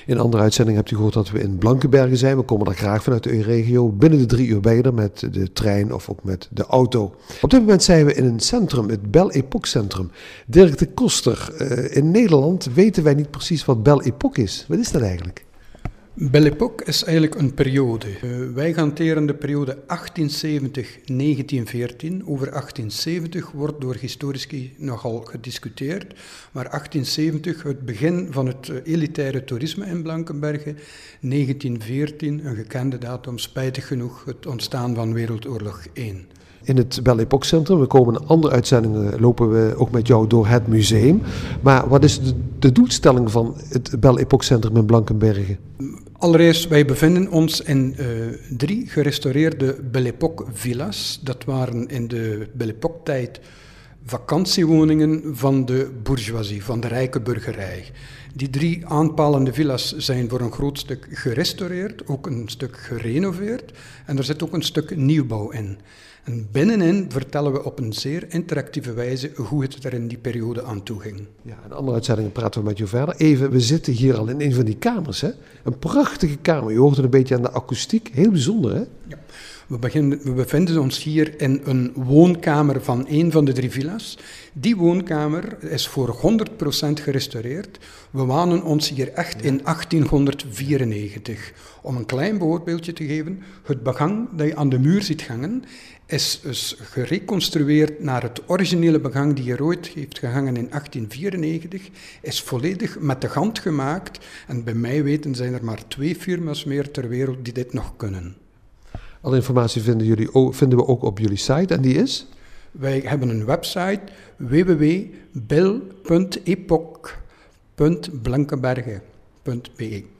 In een andere uitzending hebt u gehoord dat we in Blankenberge zijn. We komen daar graag vanuit de regio. Binnen de 3 uur ben je er met de trein of ook met de auto. Op dit moment zijn we in een centrum, het Belle Époque Centrum. Dirk de Koster, in Nederland weten wij niet precies wat Belle Époque is. Wat is dat eigenlijk? Belle Époque is eigenlijk een periode. Wij hanteren de periode 1870-1914. Over 1870 wordt door historici nogal gediscuteerd. Maar 1870, het begin van het elitaire toerisme in Blankenberge. 1914, een gekende datum, spijtig genoeg, het ontstaan van Wereldoorlog 1. In het Belle Époque Centrum. We komen in andere uitzendingen, lopen we ook met jou door het museum. Maar wat is de doelstelling van het Belle Époque Centrum in Blankenberge? Allereerst, wij bevinden ons in 3 gerestaureerde Belle Époque villa's. Dat waren in de Belle Époque tijd vakantiewoningen van de bourgeoisie, van de rijke burgerij. Die 3 aanpalende villa's zijn voor een groot stuk gerestaureerd, ook een stuk gerenoveerd en er zit ook een stuk nieuwbouw in. En binnenin vertellen we op een zeer interactieve wijze hoe het er in die periode aan toe ging. Ja, in andere uitzendingen praten we met jou verder. Even, we zitten hier al in een van die kamers, hè? Een prachtige kamer. Je hoort het een beetje aan de akoestiek. Heel bijzonder, hè? Ja. We bevinden ons hier in een woonkamer van een van de 3 villa's. Die woonkamer is voor 100% gerestaureerd. We wanen ons hier echt in 1894. Om een klein voorbeeldje te geven, het begang dat je aan de muur ziet hangen, is dus gereconstrueerd naar het originele begang die er ooit heeft gehangen in 1894, is volledig met de hand gemaakt. En bij mij weten zijn er maar 2 firma's meer ter wereld die dit nog kunnen. Alle informatie vinden we ook op jullie site en die is? Wij hebben een website www.belle.epoque.blankenberge.be